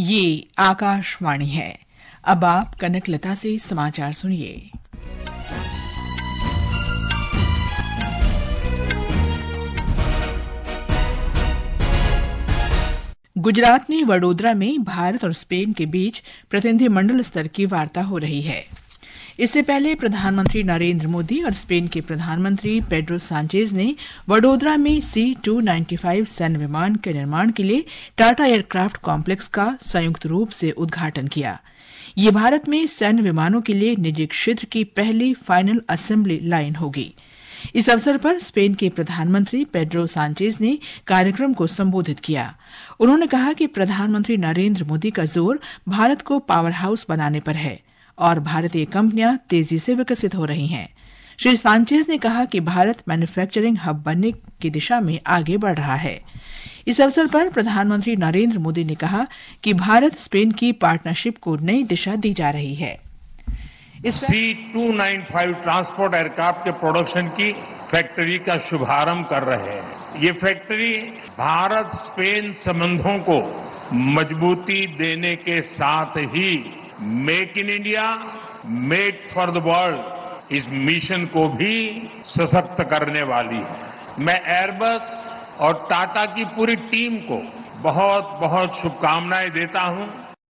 ये आकाशवाणी है। अब आप कनकलता से समाचार सुनिए। गुजरात में वडोदरा में भारत और स्पेन के बीच प्रतिनिधिमंडल स्तर की वार्ता हो रही है। इससे पहले प्रधानमंत्री नरेंद्र मोदी और स्पेन के प्रधानमंत्री पेड्रो सांचेज ने वडोदरा में C-295 सैन्य विमान के निर्माण के लिए टाटा एयरक्राफ्ट कॉम्प्लेक्स का संयुक्त रूप से उद्घाटन किया। ये भारत में सैन्य विमानों के लिए निजी क्षेत्र की पहली फाइनल असेंबली लाइन होगी। इस अवसर पर स्पेन के प्रधानमंत्री पेड्रो सांचेज ने कार्यक्रम को संबोधित किया। उन्होंने कहा कि प्रधानमंत्री नरेंद्र मोदी का जोर भारत को पावर हाउस बनाने पर है और भारतीय कंपनियां तेजी से विकसित हो रही हैं। श्री सांचेज ने कहा कि भारत मैन्युफैक्चरिंग हब बनने की दिशा में आगे बढ़ रहा है। इस अवसर पर प्रधानमंत्री नरेंद्र मोदी ने कहा कि भारत स्पेन की पार्टनरशिप को नई दिशा दी जा रही है। C-295 ट्रांसपोर्ट एयरक्राफ्ट के प्रोडक्शन की फैक्ट्री का शुभारंभ कर रहे हैं। ये फैक्ट्री भारत स्पेन संबंधों को मजबूती देने के साथ ही make in India, made for the world इस मिशन को भी सशक्त करने वाली है। मैं एयरबस और टाटा की पूरी टीम को बहुत बहुत शुभकामनाएं देता हूं।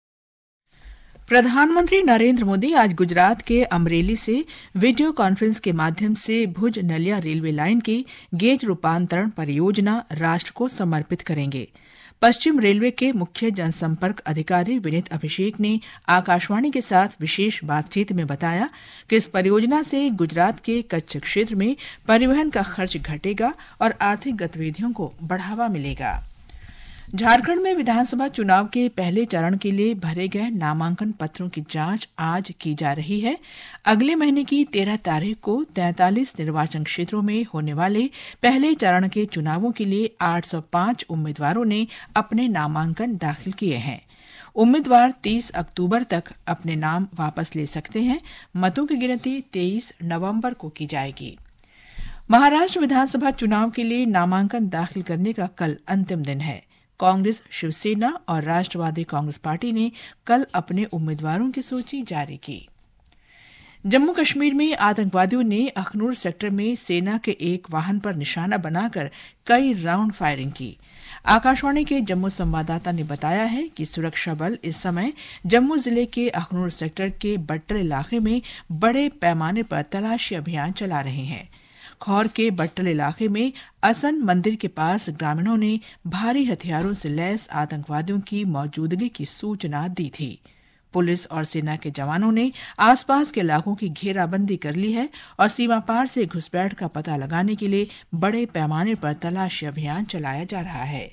प्रधानमंत्री नरेंद्र मोदी आज गुजरात के अमरेली से वीडियो कॉन्फ्रेंस के माध्यम से भुज नलिया रेलवे लाइन की गेज रूपांतरण परियोजना राष्ट्र को समर्पित करेंगे। पश्चिम रेलवे के मुख्य जनसंपर्क अधिकारी विनीत अभिषेक ने आकाशवाणी के साथ विशेष बातचीत में बताया कि इस परियोजना से गुजरात के कच्छ क्षेत्र में परिवहन का खर्च घटेगा और आर्थिक गतिविधियों को बढ़ावा मिलेगा। झारखंड में विधानसभा चुनाव के पहले चरण के लिए भरे गए नामांकन पत्रों की जांच आज की जा रही है। अगले महीने की 13 तारीख को 43 निर्वाचन क्षेत्रों में होने वाले पहले चरण के चुनावों के लिए 805 उम्मीदवारों ने अपने नामांकन दाखिल किए हैं। उम्मीदवार 30 अक्टूबर तक अपने नाम वापस ले सकते हैं। मतों की गिनती 23 नवंबर को की जाएगी। महाराष्ट्र विधानसभा चुनाव के लिए नामांकन दाखिल करने का कल अंतिम दिन है। कांग्रेस, शिवसेना और राष्ट्रवादी कांग्रेस पार्टी ने कल अपने उम्मीदवारों की सूची जारी की। जम्मू कश्मीर में आतंकवादियों ने अखनूर सेक्टर में सेना के एक वाहन पर निशाना बनाकर कई राउंड फायरिंग की। आकाशवाणी के जम्मू संवाददाता ने बताया है कि सुरक्षा बल इस समय जम्मू जिले के अखनूर सेक्टर के बट्टल इलाके में बड़े पैमाने पर तलाशी अभियान चला रहे हैं। खौर के बट्टल इलाके में असन मंदिर के पास ग्रामीणों ने भारी हथियारों से लैस आतंकवादियों की मौजूदगी की सूचना दी थी। पुलिस और सेना के जवानों ने आसपास के इलाकों की घेराबंदी कर ली है और सीमा पार से घुसपैठ का पता लगाने के लिए बड़े पैमाने पर तलाशी अभियान चलाया जा रहा है।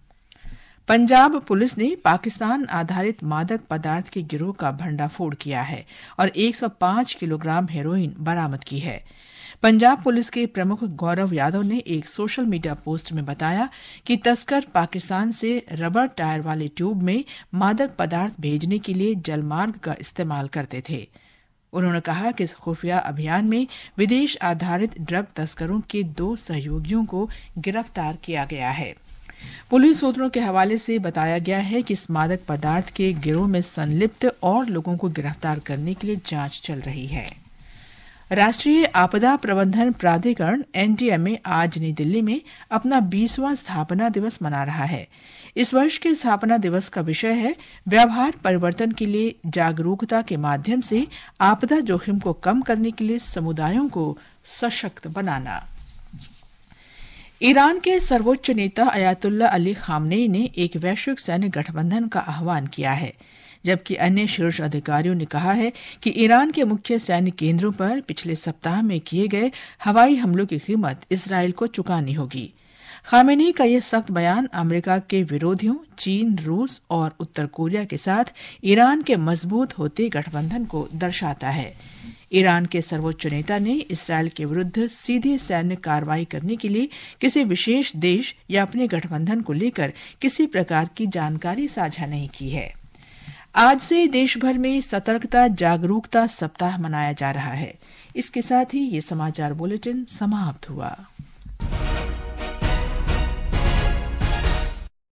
पंजाब पुलिस ने पाकिस्तान आधारित मादक पदार्थ के गिरोह का भंडाफोड़ किया है और 105 किलोग्राम हेरोइन बरामद की है। पंजाब पुलिस के प्रमुख गौरव यादव ने एक सोशल मीडिया पोस्ट में बताया कि तस्कर पाकिस्तान से रबर टायर वाले ट्यूब में मादक पदार्थ भेजने के लिए जलमार्ग का इस्तेमाल करते थे। उन्होंने कहा कि इस खुफिया अभियान में विदेश आधारित ड्रग तस्करों के 2 सहयोगियों को गिरफ्तार किया गया है। पुलिस सूत्रों के हवाले से बताया गया है कि इस मादक पदार्थ के गिरोह में संलिप्त और लोगों को गिरफ्तार करने के लिए जांच चल रही है। राष्ट्रीय आपदा प्रबंधन प्राधिकरण NDMA आज नई दिल्ली में अपना 20वां स्थापना दिवस मना रहा है। इस वर्ष के स्थापना दिवस का विषय है व्यवहार परिवर्तन के लिए जागरूकता के माध्यम से आपदा जोखिम को कम करने के लिए समुदायों को सशक्त बनाना। ईरान के सर्वोच्च नेता अयातुल्ला अली खामनेई ने एक वैश्विक सैन्य गठबंधन का आह्वान किया है, जबकि अन्य शीर्ष अधिकारियों ने कहा है कि ईरान के मुख्य सैन्य केंद्रों पर पिछले सप्ताह में किए गए हवाई हमलों की कीमत इसराइल को चुकानी होगी। खामेनी का यह सख्त बयान अमेरिका के विरोधियों, चीन, रूस और उत्तर कोरिया के साथ ईरान के मजबूत होते गठबंधन को दर्शाता है। ईरान के सर्वोच्च नेता ने इसराइल के विरुद्ध सीधी सैन्य कार्रवाई करने के लिए किसी विशेष देश या अपने गठबंधन को लेकर किसी प्रकार की जानकारी साझा नहीं की है। आज से देश भर में सतर्कता जागरूकता सप्ताह मनाया जा रहा है। इसके साथ ही ये समाचार बुलेटिन समाप्त हुआ।